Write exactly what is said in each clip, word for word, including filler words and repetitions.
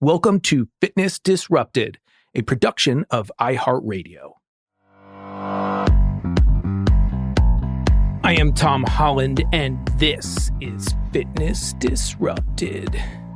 Welcome to Fitness Disrupted, a production of iHeartRadio. I am Tom Holland, and this is Fitness Disrupted.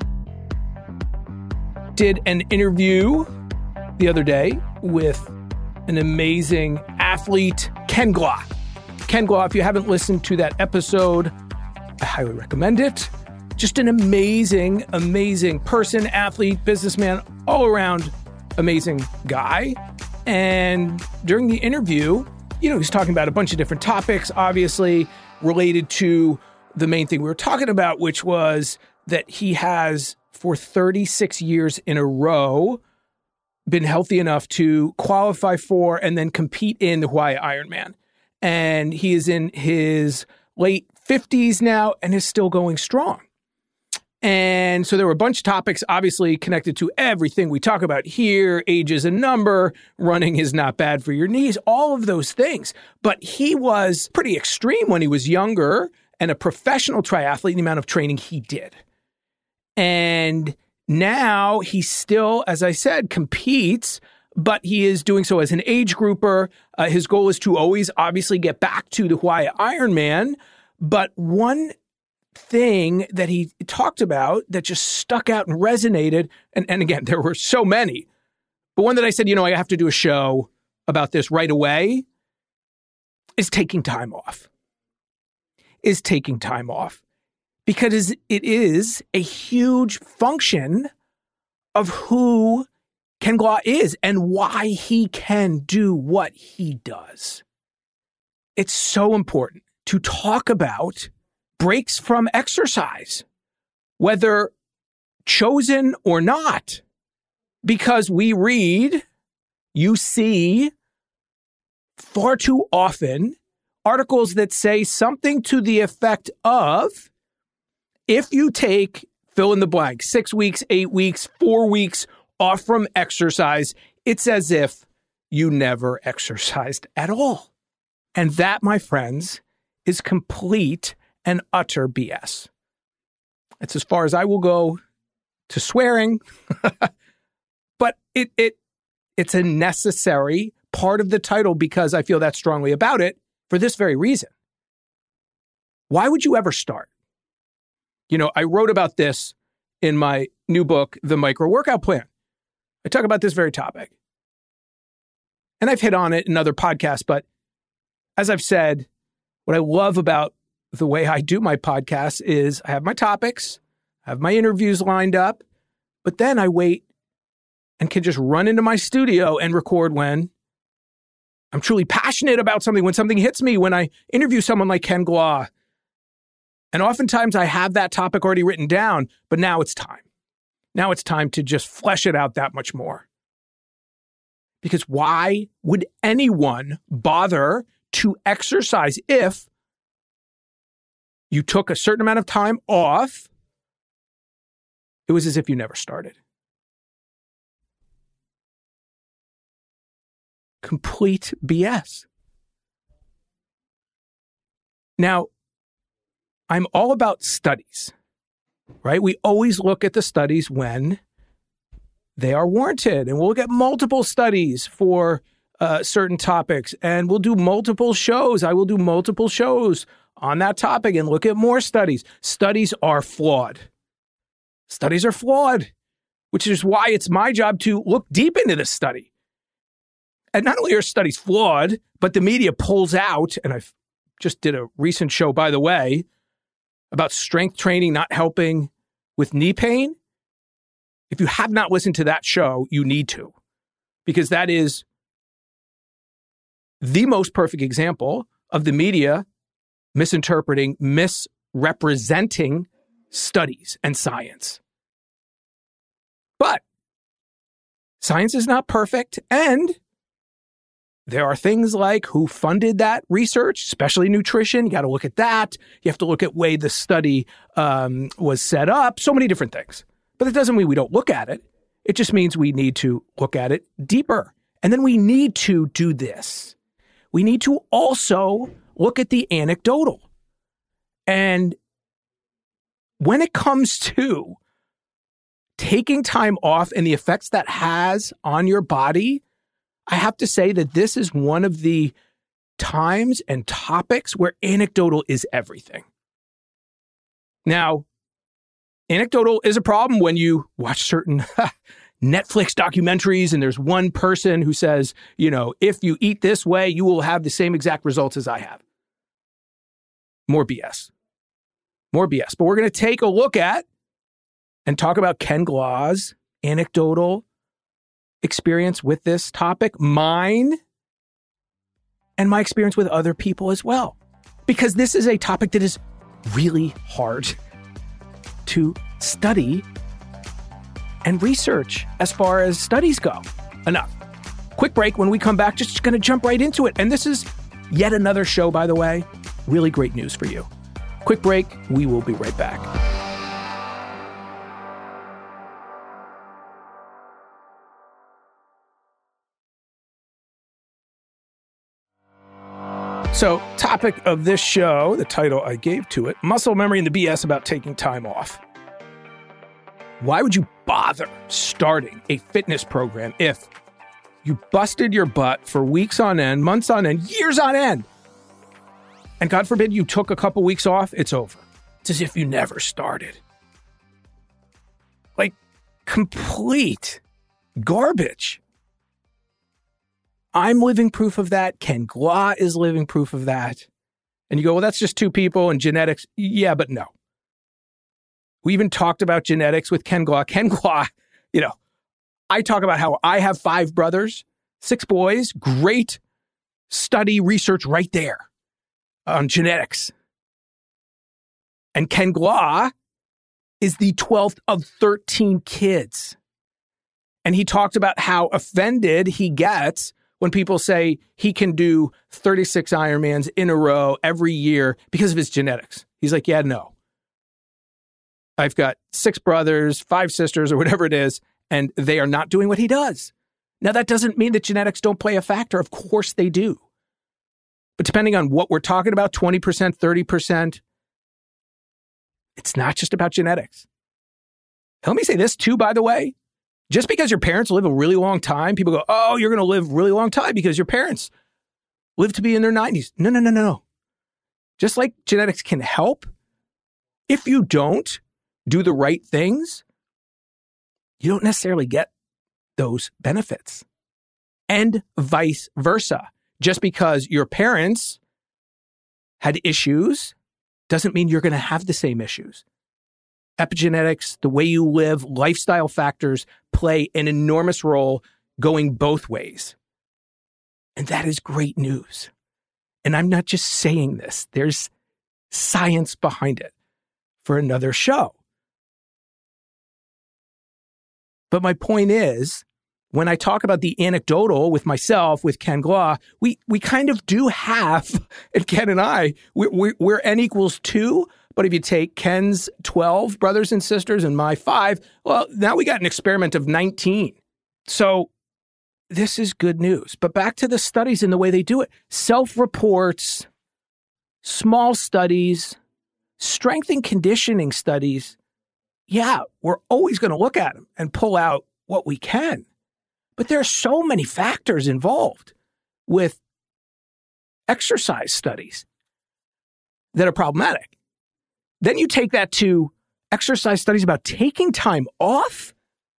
Did an interview the other day with an amazing athlete, Ken Glah. Ken Glah, if you haven't listened to that episode, I highly recommend it. Just an amazing, amazing person, athlete, businessman, all around amazing guy. And during the interview, you know, he's talking about a bunch of different topics, obviously related to the main thing we were talking about, which was that he has, for thirty-six years in a row, been healthy enough to qualify for and then compete in the Hawaii Ironman. And he is in his late fifties now and is still going strong. And so there were a bunch of topics, obviously, connected to everything we talk about here. Age is a number. Running is not bad for your knees. All of those things. But he was pretty extreme when he was younger and a professional triathlete in the amount of training he did. And now he still, as I said, competes, but he is doing so as an age grouper. Uh, his goal is to always, obviously, get back to the Hawaii Ironman. But one thing that he talked about that just stuck out and resonated, and, and again, there were so many, but one that I said, you know, I have to do a show about this right away, is taking time off. Is taking time off. Because it is a huge function of who Ken Glah is and why he can do what he does. It's so important to talk about breaks from exercise, whether chosen or not, because we read, you see far too often articles that say something to the effect of, if you take fill in the blank, six weeks, eight weeks, four weeks off from exercise, it's as if you never exercised at all. And that, my friends, is complete and utter B S. It's as far as I will go to swearing, but it it it's a necessary part of the title because I feel that strongly about it for this very reason. Why would you ever start? You know, I wrote about this in my new book, The Micro Workout Plan. I talk about this very topic. And I've hit on it in other podcasts, but as I've said, what I love about the way I do my podcast is I have my topics, I have my interviews lined up, but then I wait and can just run into my studio and record when I'm truly passionate about something, when something hits me, when I interview someone like Ken Glah. And oftentimes I have that topic already written down, but now it's time. Now it's time to just flesh it out that much more. Because why would anyone bother to exercise if you took a certain amount of time off? It was as if you never started. Complete B S. Now, I'm all about studies, right? We always look at the studies when they are warranted, and we'll look at multiple studies for uh, certain topics, and we'll do multiple shows. I will do multiple shows on that topic and look at more studies. Studies are flawed. Studies are flawed, which is why it's my job to look deep into this study. And not only are studies flawed, but the media pulls out, and I just did a recent show, by the way, about strength training not helping with knee pain. If you have not listened to that show, you need to, because that is the most perfect example of the media misinterpreting, misrepresenting studies and science. But science is not perfect, and there are things like who funded that research, especially nutrition. You got to look at that. You have to look at the way the study um, was set up, so many different things. But that doesn't mean we don't look at it. It just means we need to look at it deeper. And then we need to do this. We need to also look at the anecdotal. And when it comes to taking time off and the effects that has on your body, I have to say that this is one of the times and topics where anecdotal is everything. Now, anecdotal is a problem when you watch certain Netflix documentaries and there's one person who says, you know, if you eat this way, you will have the same exact results as I have. More B S. More B S. But we're going to take a look at and talk about Ken Glaw's anecdotal experience with this topic, mine, and my experience with other people as well. Because this is a topic that is really hard to study and research as far as studies go. Enough. Quick break. When we come back, just going to jump right into it. And this is yet another show, by the way. Really great news for you. Quick break. We will be right back. So, topic of this show, the title I gave to it, muscle memory and the B S about taking time off. Why would you bother starting a fitness program if you busted your butt for weeks on end, months on end, years on end, and God forbid you took a couple weeks off? It's over. It's as if you never started. Like, complete garbage. I'm living proof of that. Ken Glaw is living proof of that. And you go, well, that's just two people and genetics. Yeah, but no. We even talked about genetics with Ken Glaw. Ken Glaw, you know, I talk about how I have five brothers, six boys, great study research right there on genetics. And Ken Glaw is the twelfth of thirteen kids. And he talked about how offended he gets when people say he can do thirty-six Ironmans in a row every year because of his genetics. He's like, yeah, no. I've got six brothers, five sisters, or whatever it is, and they are not doing what he does. Now, that doesn't mean that genetics don't play a factor. Of course they do. But depending on what we're talking about, twenty percent, thirty percent, it's not just about genetics. And let me say this too, by the way. Just because your parents live a really long time, people go, oh, you're going to live a really long time because your parents live to be in their nineties. No, no, no, no. Just like genetics can help, if you don't do the right things, you don't necessarily get those benefits. And vice versa. Just because your parents had issues doesn't mean you're going to have the same issues. Epigenetics, the way you live, lifestyle factors play an enormous role going both ways. And that is great news. And I'm not just saying this. There's science behind it for another show. But my point is, when I talk about the anecdotal with myself, with Ken Glaw, we we kind of do have, and Ken and I, we're, we're, we're N equals two. But if you take Ken's twelve brothers and sisters and my five, well, now we got an experiment of nineteen. So this is good news. But back to the studies and the way they do it. Self-reports, small studies, strength and conditioning studies. Yeah, we're always going to look at them and pull out what we can. But there are so many factors involved with exercise studies that are problematic. Then you take that to exercise studies about taking time off.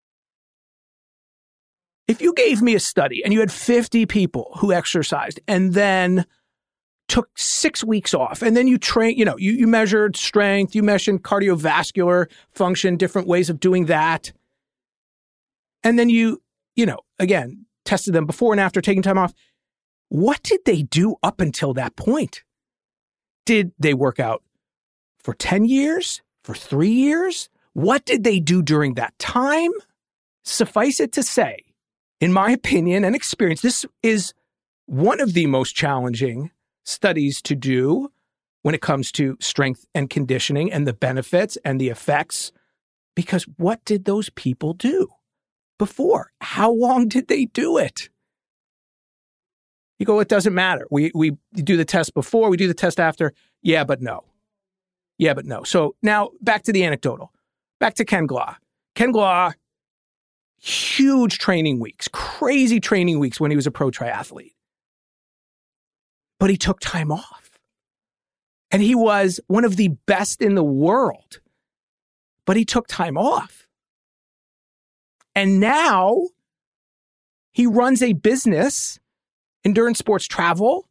If you gave me a study and you had fifty people who exercised and then took six weeks off and then you train, you know, you, you measured strength, you measured cardiovascular function, different ways of doing that. And then you, you know, again, tested them before and after taking time off. What did they do up until that point? Did they work out for ten years? For three years? What did they do during that time? Suffice it to say, in my opinion and experience, this is one of the most challenging studies to do when it comes to strength and conditioning and the benefits and the effects. Because what did those people do before? How long did they do it? You go, it doesn't matter. We we do the test before, we do the test after. Yeah, but no. Yeah, but no. So now back to the anecdotal. Back to Ken Glaw. Ken Glaw, huge training weeks, crazy training weeks when he was a pro triathlete. But he took time off. And he was one of the best in the world. But he took time off. And now he runs a business, Endurance Sports Travel.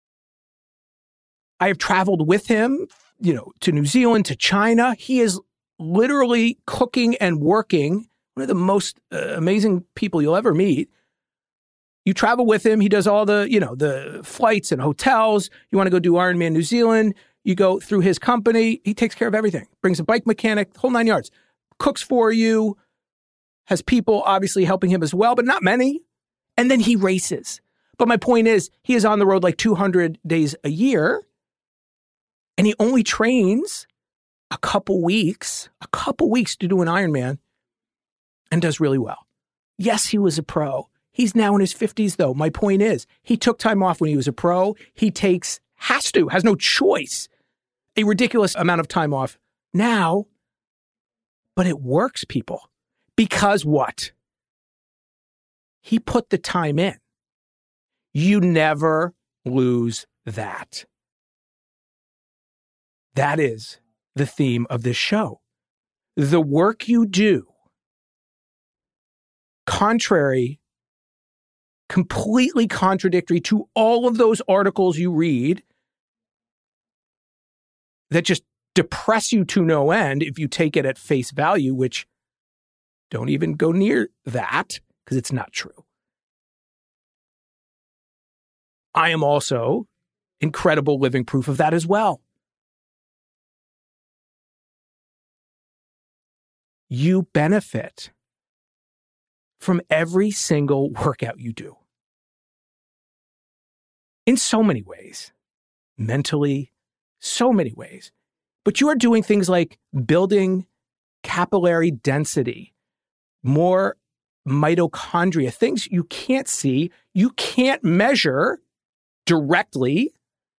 I have traveled with him, you know, to New Zealand, to China. He is literally cooking and working, one of the most uh, amazing people you'll ever meet. You travel with him. He does all the, you know, the flights and hotels. You want to go do Ironman New Zealand. You go through his company. He takes care of everything. Brings a bike mechanic, the whole nine yards. Cooks for you. Has people obviously helping him as well, but not many. And then he races. But my point is, he is on the road like two hundred days a year. And he only trains a couple weeks, a couple weeks to do an Ironman and does really well. Yes, he was a pro. He's now in his fifties, though. My point is, he took time off when he was a pro. He takes, has to, has no choice, a ridiculous amount of time off now. But it works, people. Because what? He put the time in. You never lose that. That is the theme of this show. The work you do, contrary, completely contradictory to all of those articles you read that just depress you to no end if you take it at face value, which don't even go near that because it's not true. I am also incredible living proof of that as well. You benefit from every single workout you do. In so many ways, mentally, so many ways. But you are doing things like building capillary density, more mitochondria, things you can't see, you can't measure directly.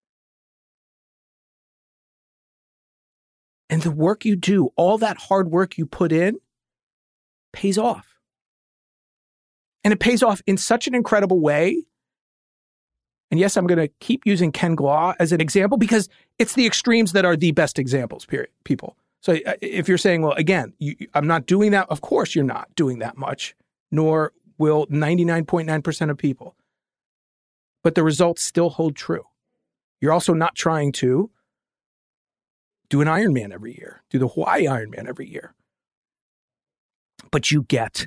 And the work you do, all that hard work you put in, pays off. And it pays off in such an incredible way. And yes, I'm going to keep using Ken Glaw as an example because it's the extremes that are the best examples, period, people. So if you're saying, well, again, you, I'm not doing that, of course you're not doing that much, nor will ninety-nine point nine percent of people. But the results still hold true. You're also not trying to do an Ironman every year, do the Hawaii Ironman every year. But you get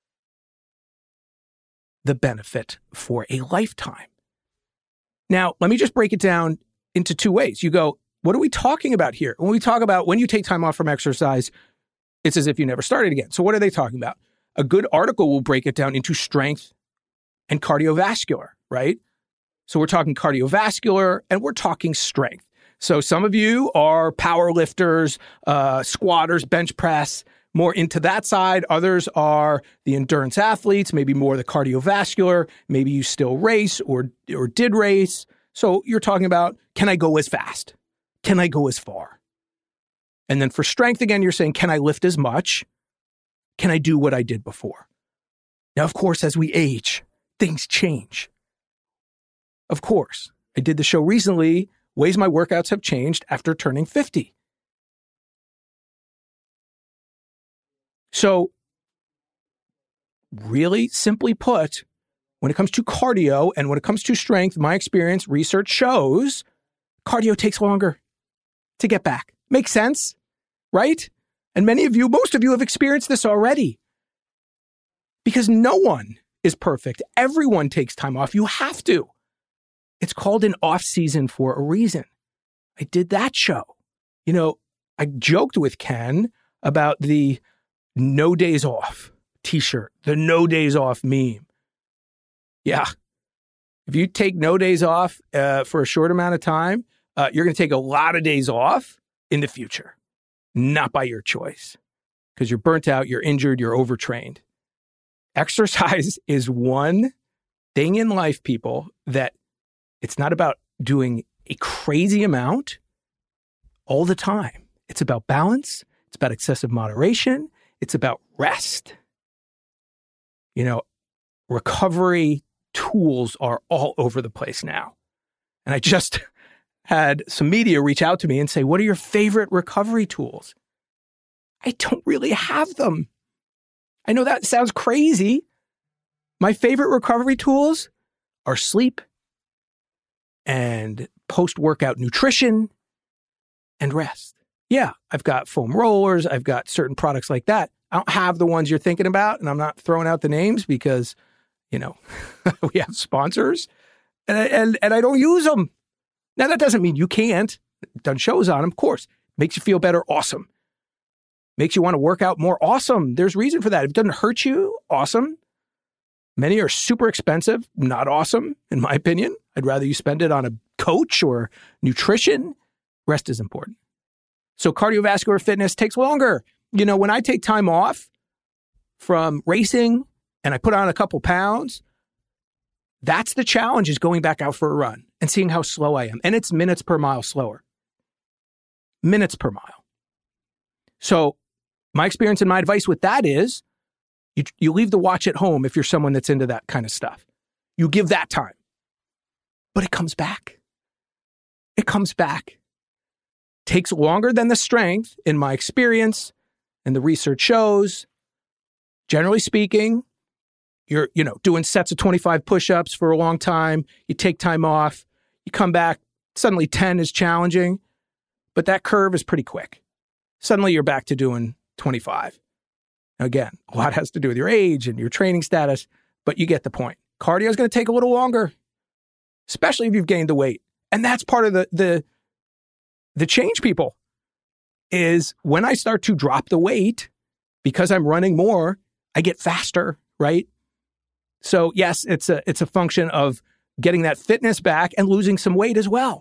the benefit for a lifetime. Now, let me just break it down into two ways. You go, what are we talking about here? When we talk about when you take time off from exercise, it's as if you never started again. So what are they talking about? A good article will break it down into strength and cardiovascular, right? So we're talking cardiovascular and we're talking strength. So some of you are power lifters, uh, squatters, bench press, more into that side. Others are the endurance athletes, maybe more the cardiovascular. Maybe you still race or or did race. So you're talking about, can I go as fast? Can I go as far? And then for strength, again, you're saying, can I lift as much? Can I do what I did before? Now, of course, as we age, things change. Of course, I did the show recently. Ways my workouts have changed after turning fifty. So, really simply put, when it comes to cardio and when it comes to strength, my experience, research shows cardio takes longer to get back. Makes sense, right? And many of you, most of you have experienced this already. Because no one is perfect. Everyone takes time off. You have to. It's called an off season for a reason. I did that show. You know, I joked with Ken about the no days off t-shirt, the no days off meme. Yeah. If you take no days off uh, for a short amount of time, uh, you're going to take a lot of days off in the future. Not by your choice. Because you're burnt out, you're injured, you're overtrained. Exercise is one thing in life, people, that it's not about doing a crazy amount all the time. It's about balance. It's about excessive moderation. It's about rest. You know, recovery tools are all over the place now. And I just had some media reach out to me and say, what are your favorite recovery tools? I don't really have them. I know that sounds crazy. My favorite recovery tools are sleep and post-workout nutrition and rest. Yeah, I've got foam rollers. I've got certain products like that. I don't have the ones you're thinking about, and I'm not throwing out the names because, you know, we have sponsors, and, and, and I don't use them. Now, that doesn't mean you can't. I've done shows on them, of course. Makes you feel better, awesome. Makes you want to work out more, awesome. There's reason for that. If it doesn't hurt you, awesome. Many are super expensive, not awesome, in my opinion. I'd rather you spend it on a coach or nutrition. Rest is important. So cardiovascular fitness takes longer. You know, when I take time off from racing and I put on a couple pounds, that's the challenge, is going back out for a run and seeing how slow I am. And it's minutes per mile slower. Minutes per mile. So my experience and my advice with that is you, you leave the watch at home if you're someone that's into that kind of stuff. You give that time. But it comes back. It comes back. Takes longer than the strength, in my experience, and the research shows. Generally speaking, you're, you know, doing sets of twenty-five push-ups for a long time. You take time off. You come back. Suddenly ten is challenging. But that curve is pretty quick. Suddenly you're back to doing twenty-five. Again, a lot has to do with your age and your training status, but you get the point. Cardio is going to take a little longer, especially if you've gained the weight. And that's part of the, the, the change, people, is when I start to drop the weight, because I'm running more, I get faster, right? So yes, it's a, it's a function of getting that fitness back and losing some weight as well.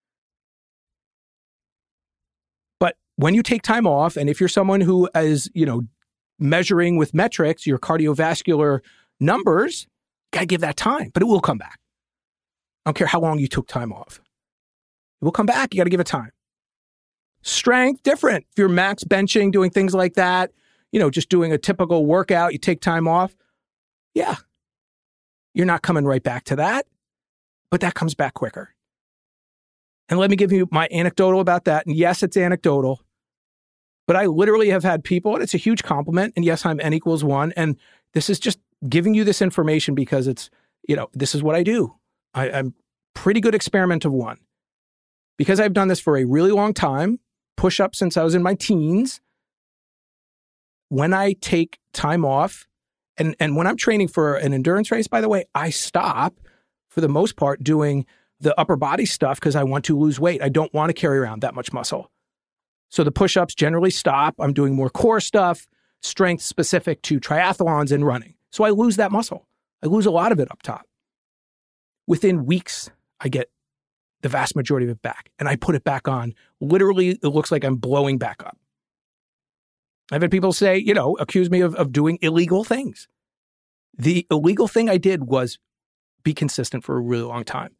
But when you take time off, and if you're someone who is, you know, measuring with metrics, your cardiovascular numbers, you gotta give that time, but it will come back. I don't care how long you took time off. It will come back. You got to give it time. Strength, different. If you're max benching, doing things like that, you know, just doing a typical workout, you take time off. Yeah. You're not coming right back to that, but that comes back quicker. And let me give you my anecdotal about that. And yes, it's anecdotal, but I literally have had people, and it's a huge compliment. And yes, I'm N equals one. And this is just giving you this information because it's, you know, this is what I do. I, I'm pretty good experiment of one. Because I've done this for a really long time, push-ups since I was in my teens. When I take time off, and, and when I'm training for an endurance race, by the way, I stop, for the most part, doing the upper body stuff because I want to lose weight. I don't want to carry around that much muscle. So the push-ups generally stop. I'm doing more core stuff, strength specific to triathlons and running. So I lose that muscle. I lose a lot of it up top. Within weeks, I get the vast majority of it back. And I put it back on. Literally, it looks like I'm blowing back up. I've had people say, you know, accuse me of, of doing illegal things. The illegal thing I did was be consistent for a really long time.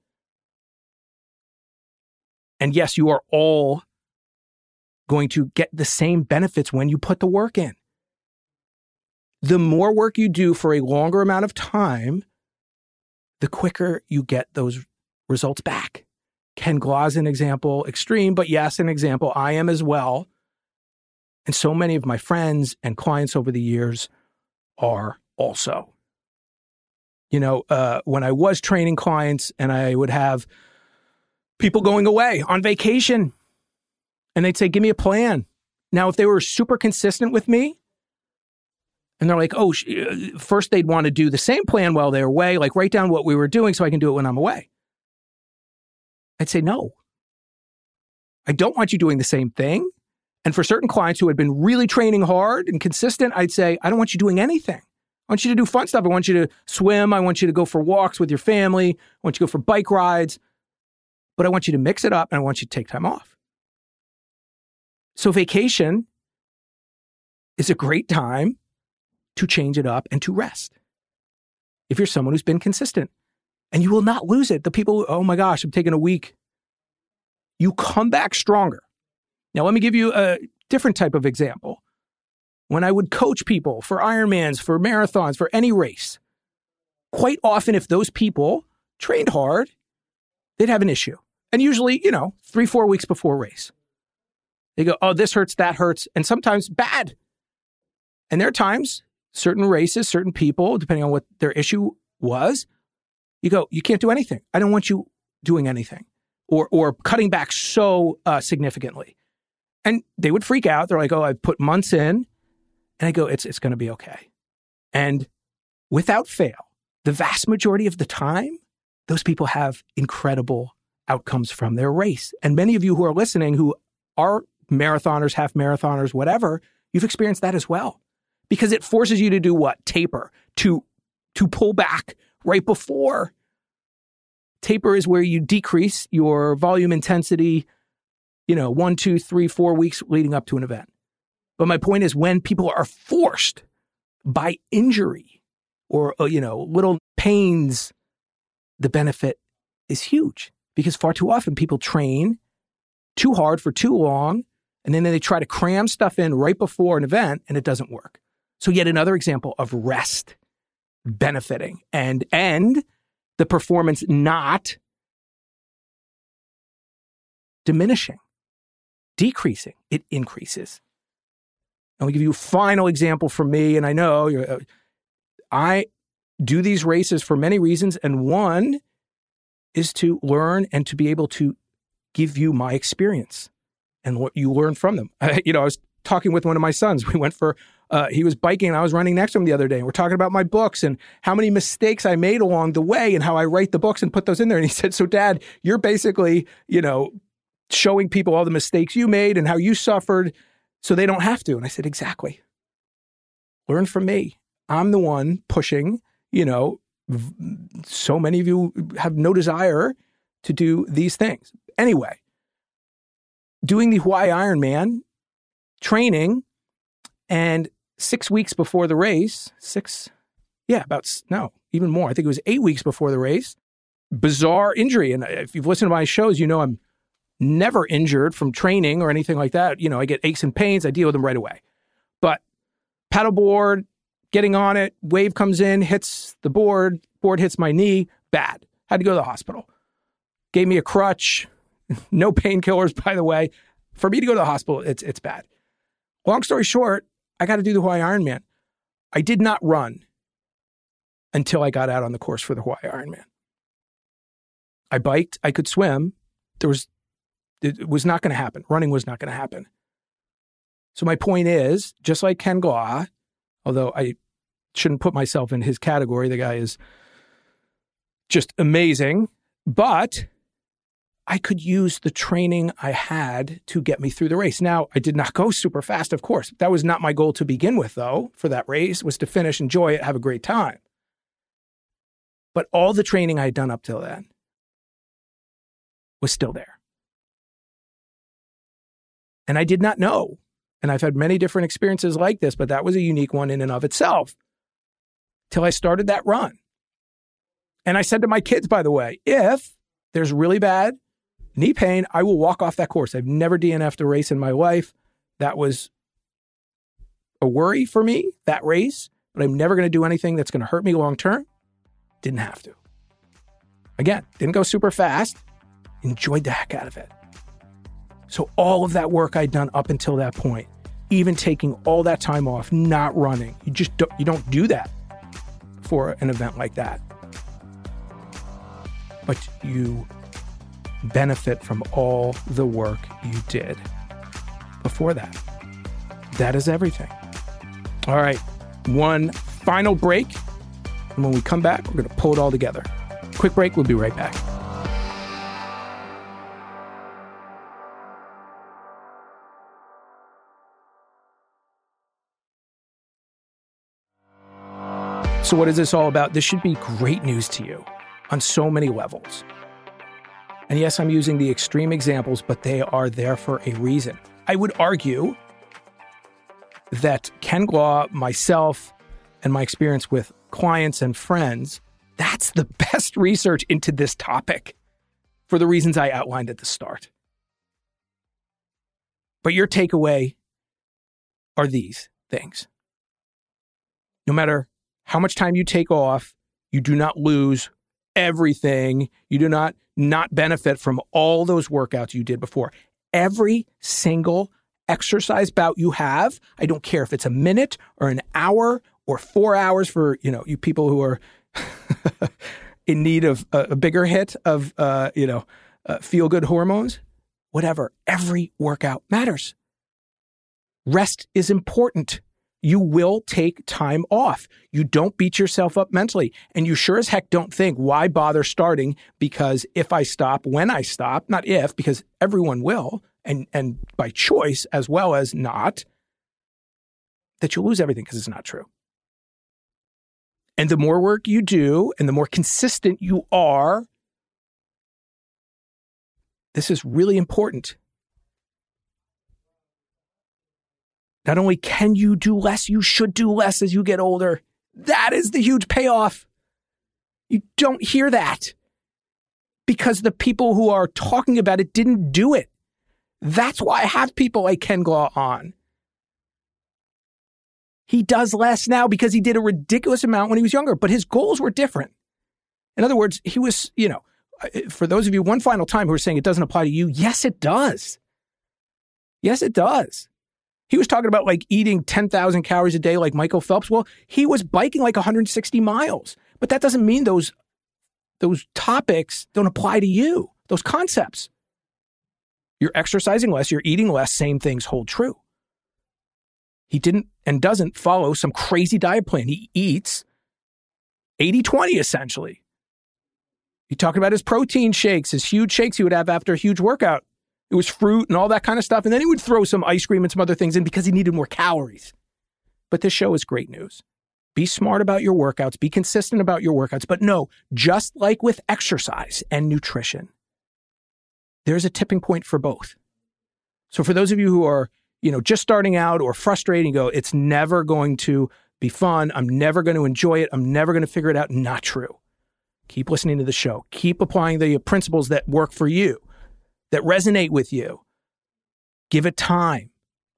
And yes, you are all going to get the same benefits when you put the work in. The more work you do for a longer amount of time, the quicker you get those results back. Ken Glau's an example, extreme, but yes, an example. I am as well. And so many of my friends and clients over the years are also. You know, uh, when I was training clients and I would have people going away on vacation and they'd say, give me a plan. Now, if they were super consistent with me and they're like, oh, first they'd want to do the same plan while they're away, like write down what we were doing so I can do it when I'm away. I'd say, no, I don't want you doing the same thing. And for certain clients who had been really training hard and consistent, I'd say, I don't want you doing anything. I want you to do fun stuff. I want you to swim. I want you to go for walks with your family. I want you to go for bike rides. But I want you to mix it up and I want you to take time off. So vacation is a great time to change it up and to rest. If you're someone who's been consistent. And you will not lose it. The people, oh my gosh, I'm taking a week. You come back stronger. Now, let me give you a different type of example. when I would coach people for Ironmans, for marathons, for any race, quite often if those people trained hard, they'd have an issue. And usually, you know, three, four weeks before a race. They go, oh, this hurts, that hurts, and sometimes bad. And there are times, certain races, certain people, depending on what their issue was, you go, you can't do anything. I don't want you doing anything or or cutting back so uh, significantly. And they would freak out. They're like, oh, I've put months in. And I go, it's it's going to be okay. And without fail, the vast majority of the time, those people have incredible outcomes from their race. And many of you who are listening who are marathoners, half marathoners, whatever, you've experienced that as well. Because it forces you to do what? Taper, to, to pull back right before. Taper is where you decrease your volume intensity, you know, one, two, three, four weeks leading up to an event. But my point is when people are forced by injury or, you know, little pains, the benefit is huge because far too often people train too hard for too long and then they try to cram stuff in right before an event and it doesn't work. So yet another example of rest benefiting and, and the performance not diminishing, decreasing, it increases. I'll give you a final example from me, and I know you're, uh, I do these races for many reasons, and one is to learn and to be able to give you my experience and what you learn from them. I, you know, I was talking with one of my sons. We went for, uh, he was biking, and I was running next to him the other day, and we're talking about my books and how many mistakes I made along the way and how I write the books and put those in there. And he said, so Dad, you're basically, you know, showing people all the mistakes you made and how you suffered so they don't have to. And I said, exactly. Learn from me. I'm the one pushing, you know, v- so many of you have no desire to do these things. Anyway, doing the Hawaii Ironman, training, and six weeks before the race, six, yeah, about, no, even more. I think it was eight weeks before the race, bizarre injury. And if you've listened to my shows, you know I'm never injured from training or anything like that. You know, I get aches and pains. I deal with them right away. But paddleboard, getting on it, wave comes in, hits the board, board hits my knee, bad. Had to go to the hospital. Gave me a crutch, no painkillers, by the way. For me to go to the hospital, it's it's bad. Long story short, I got to do the Hawaii Ironman. I did not run until I got out on the course for the Hawaii Ironman. I biked, I could swim. There was It was not going to happen. Running was not going to happen. So my point is, just like Ken Glaw, although I shouldn't put myself in his category, the guy is just amazing, but I could use the training I had to get me through the race. Now, I did not go super fast, of course. That was not my goal to begin with, though, for that race, was to finish, enjoy it, have a great time. But all the training I had done up till then was still there. And I did not know. And I've had many different experiences like this, but that was a unique one in and of itself till I started that run. And I said to my kids, by the way, if there's really bad knee pain, I will walk off that course. I've never D N F'd a race in my life. That was a worry for me, that race, but I'm never going to do anything that's going to hurt me long term. Didn't have to. Again, didn't go super fast. Enjoyed the heck out of it. So all of that work I'd done up until that point, even taking all that time off, not running, you just don't, you don't do that for an event like that. But you benefit from all the work you did before that. That is everything. All right, one final break. And when we come back, we're going to pull it all together. Quick break, we'll be right back. So what is this all about? This should be great news to you on so many levels. And yes, I'm using the extreme examples, but they are there for a reason. I would argue that Ken Glaw, myself, and my experience with clients and friends, that's the best research into this topic for the reasons I outlined at the start. But your takeaway are these. things. No matter how much time you take off, you do not lose everything. You do not not benefit from all those workouts you did before. Every single exercise bout you have, I don't care if it's a minute or an hour or four hours for, you know, you people who are in need of a, a bigger hit of, uh, you know, uh, feel-good hormones, whatever. Every workout matters. Rest is important. You will take time off. You don't beat yourself up mentally. And you sure as heck don't think, why bother starting? Because if I stop, when I stop, not if, because everyone will, and, and by choice as well as not, that you'll lose everything because it's not true. And the more work you do and the more consistent you are, this is really important. Not only can you do less, you should do less as you get older. That is the huge payoff. You don't hear that because the people who are talking about it didn't do it. That's why I have people like Ken Glaw on. He does less now because he did a ridiculous amount when he was younger, but his goals were different. In other words, he was, you know, for those of you one final time who are saying it doesn't apply to you, yes, it does. Yes, it does. He was talking about like eating ten thousand calories a day like Michael Phelps. Well, he was biking like one hundred sixty miles. But that doesn't mean those, those topics don't apply to you, those concepts. You're exercising less, you're eating less, same things hold true. He didn't and doesn't follow some crazy diet plan. He eats eighty twenty essentially. He talked about his protein shakes, his huge shakes he would have after a huge workout. It was fruit and all that kind of stuff. And then he would throw some ice cream and some other things in because he needed more calories. But this show is great news. Be smart about your workouts. Be consistent about your workouts. But no, just like with exercise and nutrition, there's a tipping point for both. So for those of you who are, you know, just starting out or frustrated and go, it's never going to be fun. I'm never going to enjoy it. I'm never going to figure it out. Not true. Keep listening to the show. Keep applying the principles that work for you, that resonate with you. Give it time.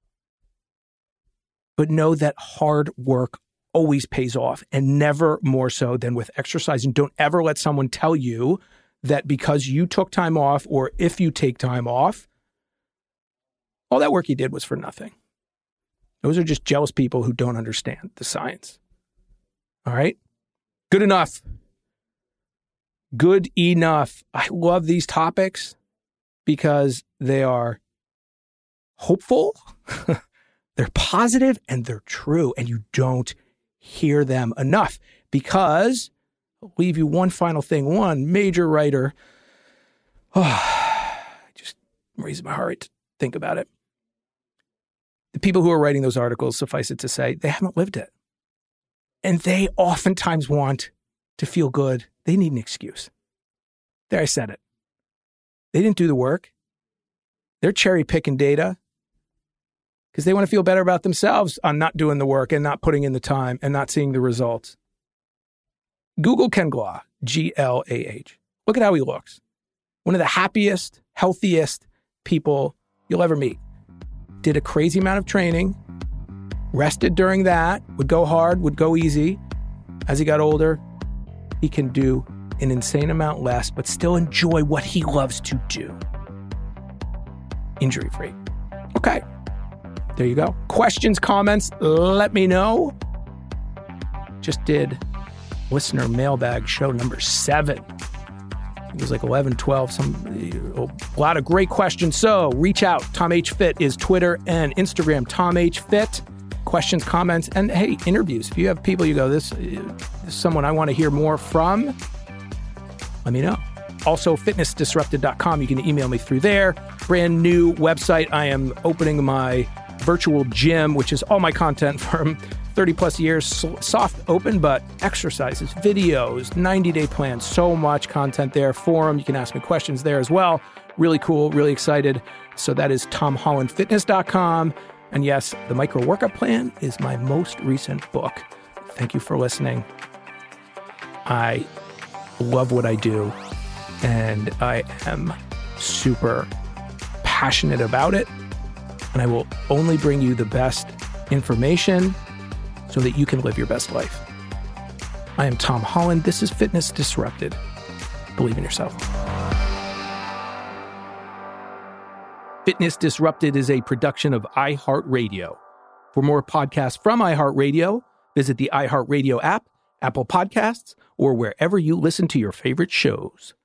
But know that hard work always pays off, and never more so than with exercise. And don't ever let someone tell you that because you took time off, or if you take time off, all that work you did was for nothing. Those are just jealous people who don't understand the science. All right? Good enough. Good enough. I love these topics because they are hopeful, they're positive, and they're true. And you don't hear them enough because I'll leave you one final thing. One major writer, oh, just raises my heart to think about it. The people who are writing those articles, suffice it to say, they haven't lived it. And they oftentimes want to feel good. They need an excuse. There, I said it. They didn't do the work. They're cherry picking data because they want to feel better about themselves on not doing the work and not putting in the time and not seeing the results. Google Ken Glaw, G L A H. Look at how he looks. One of the happiest, healthiest people you'll ever meet. Did a crazy amount of training, rested during that, would go hard, would go easy. As he got older, he can do an insane amount less, but still enjoy what he loves to do. Injury-free. Okay. There you go. Questions, comments, let me know. Just did listener mailbag show number seven. It was like eleven, twelve, some, a lot of great questions. So reach out. Tom H. Fit is Twitter and Instagram. Tom H. Fit. Questions, comments, and hey, interviews. If you have people you go, this, this is someone I want to hear more from, let me know. Also, fitness disrupted dot com. You can email me through there. Brand new website. I am opening my virtual gym, which is all my content from thirty plus years, soft open, but exercises, videos, ninety day plans, so much content there. Forum, you can ask me questions there as well. Really cool, really excited. So that is tom holland fitness dot com. And yes, the Micro Workout Plan is my most recent book. Thank you for listening. I love what I do, and I am super passionate about it. And I will only bring you the best information so that you can live your best life. I am Tom Holland. This is Fitness Disrupted. Believe in yourself. Fitness Disrupted is a production of iHeartRadio. For more podcasts from iHeartRadio, visit the iHeartRadio app, Apple Podcasts, or wherever you listen to your favorite shows.